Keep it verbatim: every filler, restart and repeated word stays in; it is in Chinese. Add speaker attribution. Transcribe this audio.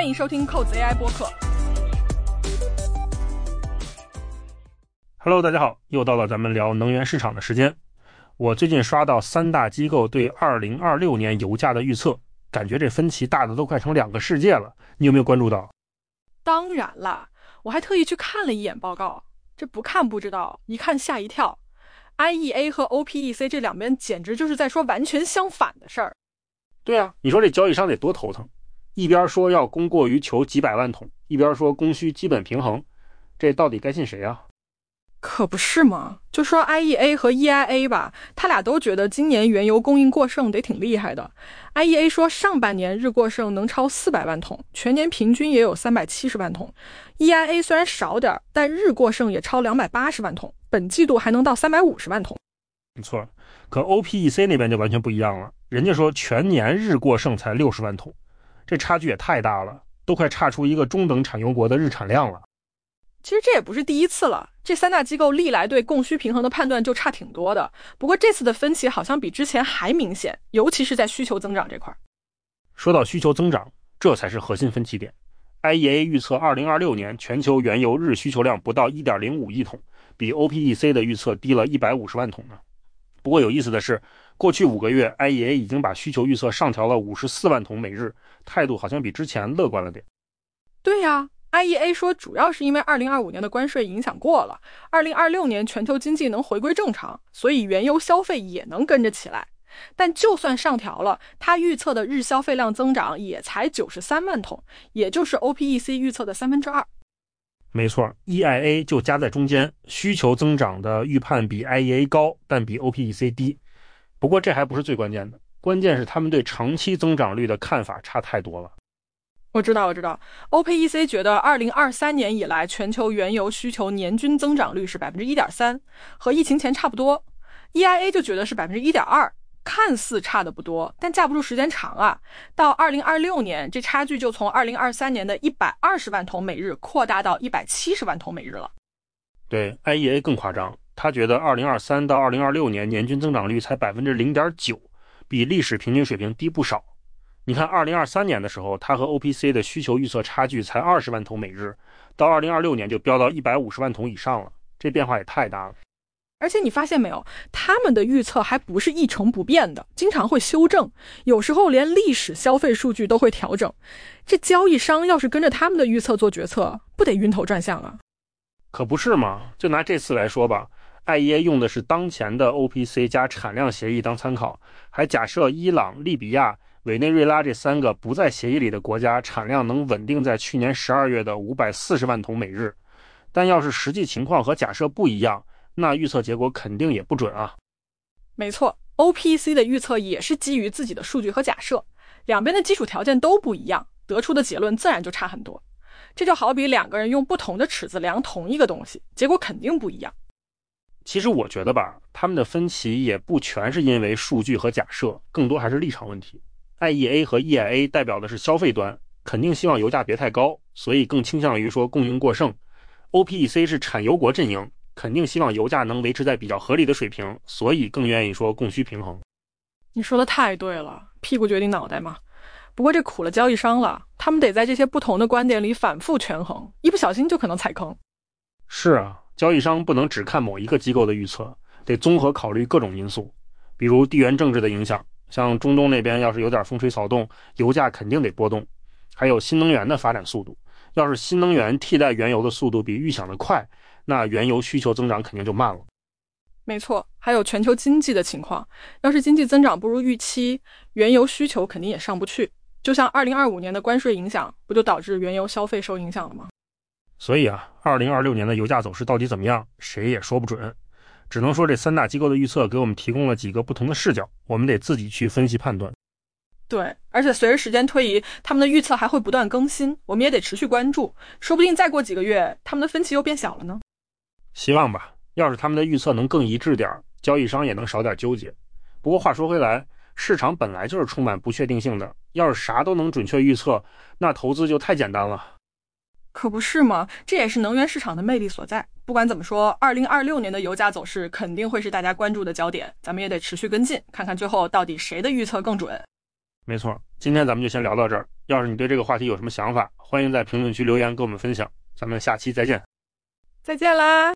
Speaker 1: 欢迎收听扣子 A I 播客。
Speaker 2: Hello， 大家好，又到了咱们聊能源市场的时间。我最近刷到三大机构对二零二六年油价的预测，感觉这分歧大的都快成两个世界了。你有没有关注到？
Speaker 1: 当然啦，我还特意去看了一眼报告，这不看不知道，一看吓一跳。I E A 和 O P E C 这两边简直就是在说完全相反的事儿。
Speaker 2: 对啊，你说这交易商得多头疼，一边说要供过于求几百万桶，一边说供需基本平衡，这到底该信谁啊？
Speaker 1: 可不是嘛，就说 I E A 和 E I A 吧，他俩都觉得今年原油供应过剩得挺厉害的。I E A 说上半年日过剩能超四百万桶，全年平均也有三百七十万桶。E I A 虽然少点，但日过剩也超两百八十万桶，本季度还能到三百五十万桶。
Speaker 2: 没错，可 O P E C 那边就完全不一样了，人家说全年日过剩才六十万桶，这差距也太大了，都快差出一个中等产油国的日产量了。
Speaker 1: 其实这也不是第一次了，这三大机构历来对供需平衡的判断就差挺多的。不过这次的分歧好像比之前还明显，尤其是在需求增长这块。
Speaker 2: 说到需求增长，这才是核心分歧点。I E A 预测二零二六年全球原油日需求量不到 一点零五亿桶，比 O P E C 的预测低了一百五十万桶呢。不过有意思的是，过去五个月 I E A 已经把需求预测上调了五十四万桶每日，态度好像比之前乐观了点。
Speaker 1: 对呀、啊I E A 说主要是因为二零二五年的关税影响过了，二零二六年全球经济能回归正常，所以原油消费也能跟着起来。但就算上调了，他预测的日消费量增长也才九十三万桶，也就是 O P E C 预测的三分之二。
Speaker 2: 没错 ，E I A 就夹在中间，需求增长的预判比 I E A 高，但比 O P E C 低。不过这还不是最关键的，关键是他们对长期增长率的看法差太多了。
Speaker 1: 我知道我知道 O P E C 觉得二零二三年以来全球原油需求年均增长率是 百分之一点三， 和疫情前差不多。 E I A 就觉得是 百分之一点二， 看似差的不多，但架不住时间长啊，到二零二六年这差距就从二零二三年的一百二十万桶每日扩大到一百七十万桶每日了。
Speaker 2: 对 I E A 更夸张，他觉得二零二三到二零二六年年均增长率才 百分之零点九， 比历史平均水平低不少。你看二零二三年的时候，它和 O P C 的需求预测差距才二十万桶每日，到二零二六年就飙到一百五十万桶以上了，这变化也太大了。
Speaker 1: 而且你发现没有，他们的预测还不是一成不变的，经常会修正，有时候连历史消费数据都会调整。这交易商要是跟着他们的预测做决策，不得晕头转向啊？
Speaker 2: 可不是嘛，就拿这次来说吧， I E A 用的是当前的 O P C 加产量协议当参考，还假设伊朗、利比亚、委内瑞拉这三个不在协议里的国家产量能稳定在去年十二月的五百四十万桶每日，但要是实际情况和假设不一样，那预测结果肯定也不准啊。
Speaker 1: 没错， O P E C 的预测也是基于自己的数据和假设，两边的基础条件都不一样，得出的结论自然就差很多。这就好比两个人用不同的尺子量同一个东西，结果肯定不一样。
Speaker 2: 其实我觉得吧，他们的分歧也不全是因为数据和假设，更多还是立场问题。I E A 和 E I A 代表的是消费端，肯定希望油价别太高，所以更倾向于说供应过剩。 O P E C 是产油国阵营，肯定希望油价能维持在比较合理的水平，所以更愿意说供需平衡。
Speaker 1: 你说的太对了，屁股决定脑袋嘛。不过这苦了交易商了，他们得在这些不同的观点里反复权衡，一不小心就可能踩坑。
Speaker 2: 是啊，交易商不能只看某一个机构的预测，得综合考虑各种因素，比如地缘政治的影响，像中东那边要是有点风吹草动，油价肯定得波动。还有新能源的发展速度，要是新能源替代原油的速度比预想的快，那原油需求增长肯定就慢了。
Speaker 1: 没错，还有全球经济的情况，要是经济增长不如预期，原油需求肯定也上不去。就像二零二五年的关税影响，不就导致原油消费受影响了吗？
Speaker 2: 所以啊，二零二六年的油价走势到底怎么样，谁也说不准。只能说这三大机构的预测给我们提供了几个不同的视角，我们得自己去分析判断。
Speaker 1: 对，而且随着时间推移，他们的预测还会不断更新，我们也得持续关注，说不定再过几个月，他们的分歧又变小了呢。
Speaker 2: 希望吧，要是他们的预测能更一致点，交易商也能少点纠结。不过话说回来，市场本来就是充满不确定性的，要是啥都能准确预测，那投资就太简单了。
Speaker 1: 可不是吗？这也是能源市场的魅力所在。不管怎么说，二零二六年的油价走势肯定会是大家关注的焦点，咱们也得持续跟进，看看最后到底谁的预测更准。
Speaker 2: 没错，今天咱们就先聊到这儿。 要是你对这个话题有什么想法，欢迎在评论区留言跟我们分享。咱们下期再见。
Speaker 1: 再见啦。